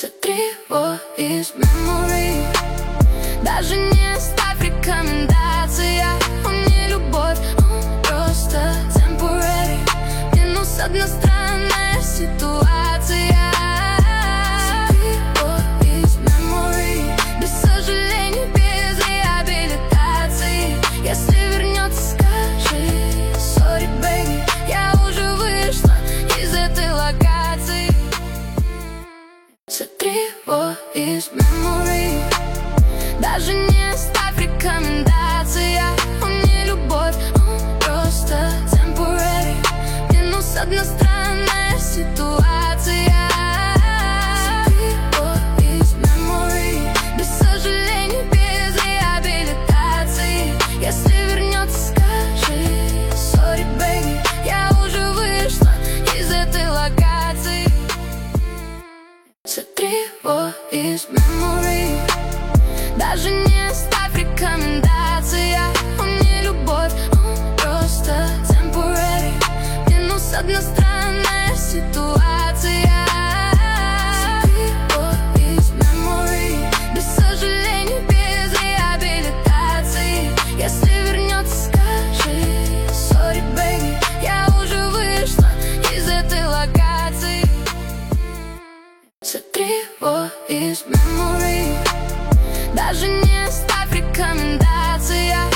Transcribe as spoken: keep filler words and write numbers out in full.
Сотри его из memory. Даже не ставь рекомендации. Он не любовь, он просто temporary. Минус одностранная ситуация. Сотри его из memory. Без сожалений, без реабилитации. Если вернется, скажи sorry, baby. Я уже вышла из этой локации. Сотри его из memory. Даже не ставь рекомендации. Он не любовь, он просто temporary. Минус одностранная ситуация. Сотри его из memory. Без сожалений, без реабилитации. Если вернется, скажи sorry, baby. Я уже вышла из этой локации. Сотри его из memory. Даже не ставь рекомендации. Он не любовь, он просто temporary. Минус одностранная ситуация. Сотри его из memory. Без сожалений, без реабилитации. Если вернется, скажи sorry, baby. Я уже вышла из этой локации. Сотри его из memory. Даже не ставь рекомендации.